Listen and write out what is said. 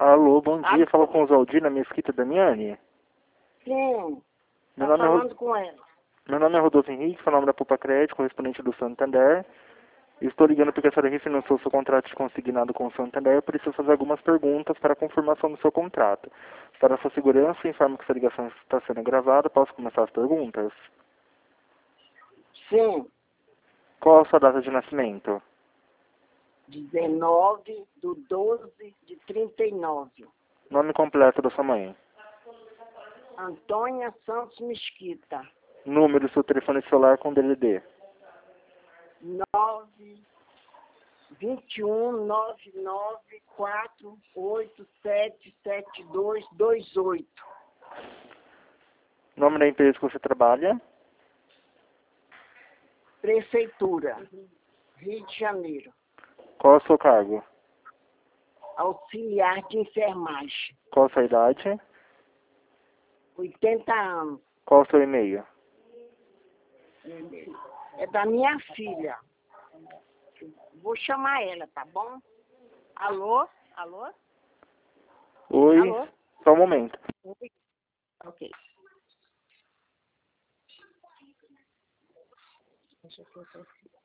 Alô, bom dia. Alô? Fala com o Zaldina Mesquita Damiani. Sim, Meu tá nome, falando com ela. meu nome é Rodolfo Henrique, sou nome da Poupa Crédito, correspondente do Santander. Estou ligando porque a senhora refinanciou seu contrato de consignado com o Santander e preciso fazer algumas perguntas para a confirmação do seu contrato. Para sua segurança, informo que essa ligação está sendo gravada. Posso começar as perguntas? Sim, Qual a sua data de nascimento? 19/12/39. Nome completo da sua mãe. Antônia Santos Mesquita. Número do seu telefone celular com DDD. 9219948772228. Nome da empresa que você trabalha. Prefeitura, Rio de Janeiro. Qual é o seu cargo? Auxiliar de enfermagem. Qual a sua idade? 80 anos. Qual o seu e-mail? É da minha filha. Vou chamar ela, tá bom? Alô? Alô? Oi, Alô? só um momento. Oi. Ok. Deixa eu ver.